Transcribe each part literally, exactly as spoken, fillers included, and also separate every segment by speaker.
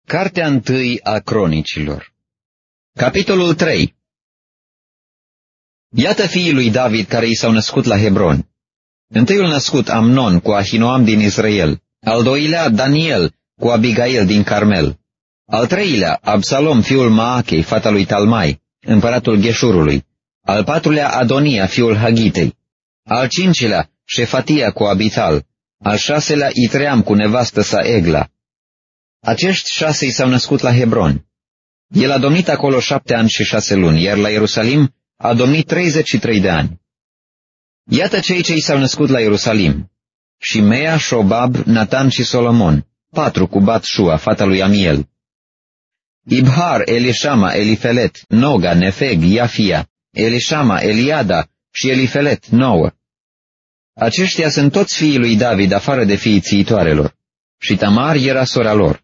Speaker 1: Cartea întâi a Cronicilor. Capitolul trei. Iată fiii lui David care i s-au născut la Hebron. Întâiul născut Amnon cu Ahinoam din Israel, al doilea Daniel cu Abigail din Carmel, al treilea Absalom fiul Maachei, fata lui Talmai, împăratul Gheșurului, al patrulea Adonia fiul Hagitei, al cincilea Șefatia cu Abital, al șaselea Itream cu nevastă sa Egla. Acești șase i s-au născut la Hebron. El a domnit acolo șapte ani și șase luni, iar la Ierusalim a domnit treizeci și trei de ani. Iată cei ce i s-au născut la Ierusalim: Shimea, Șobab, Natan și Solomon, patru cu Bat-șua, fata lui Amiel, Ibhar, Elishama, Elifelet, Noga, Nefeg, Iafia, Elishama, Eliada și Elifelet, nouă. Aceștia sunt toți fiii lui David, afară de fiii țiitoarelor, și Tamar era sora lor.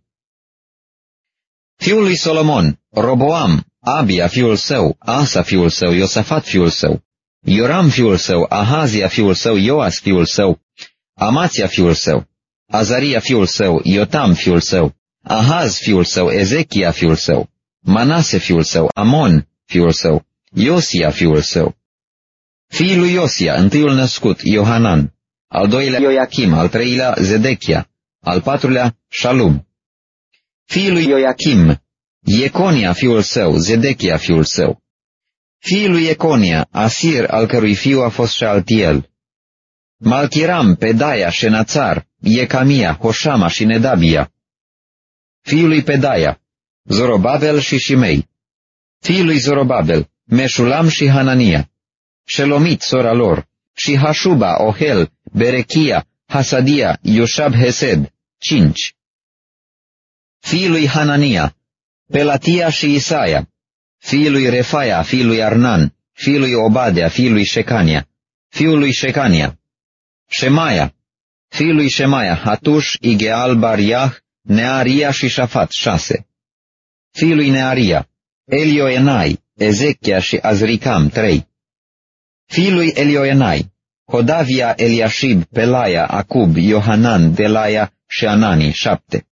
Speaker 1: Fiul lui Solomon, Roboam, Abia fiul său, Asa fiul său, Iosafat fiul său, Ioram fiul său, Ahazia fiul său, Ioas fiul său, Amația fiul său, Azaria fiul său, Iotam fiul său, Ahaz fiul său, Ezechia fiul său, Manase fiul său, Amon fiul său, Iosia fiul său. Fiii lui Iosia, întâiul născut, Iohanan, al doilea Ioachim, al treilea Zedechia, al patrulea Shalum. Fiii lui Ioachim, Ieconia fiul său, Zedechia fiul său. Fiii lui Ieconia, Asir, al cărui fiu a fost Shealtiel, Malchiram, Pedaia, Shenațar, Iecamia, Hoshama și Nedabia. Fiii lui Pedaia, Zorobabel și Shimei. Fiii lui Zorobabel, Meșulam și Hanania, Shelomit, sora lor, și Hashuba, Ohel, Berechia, Hasadia, Ioshab Hesed, cinci. Fiii lui Hanania, Pelatia și Isaia. Fiii lui Refaia, fiii lui Arnan, fiii lui Obadea, fiii lui Shecania, fiul lui Shecania, Shemaia, fiii lui Shemaia, Hatush, Igeal, Bariah, Nearia și Șafat, șase. Fiii lui Nearia, Elioenai, Ezechia și Azricam, trei. Fiii lui Elioenai, Hodavia, Eliashib, Pelaia, Acub, Iohanan, Delaia și Anani, șapte.